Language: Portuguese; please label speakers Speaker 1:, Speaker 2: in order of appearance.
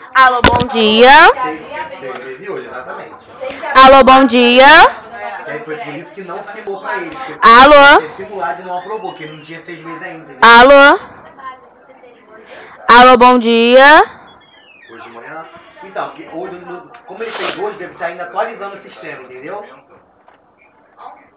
Speaker 1: Alô, bom dia.
Speaker 2: 6 meses e hoje, exatamente.
Speaker 1: Alô, bom dia.
Speaker 2: E aí foi por isso que não simulou pra ele. Porque
Speaker 1: Alô?
Speaker 2: ele simulado e não aprovou, porque ele não tinha 6 meses ainda, entendeu?
Speaker 1: Alô? Alô, bom dia.
Speaker 2: Hoje de manhã. Então, porque hoje, como ele fez hoje, deve estar ainda atualizando o sistema, entendeu?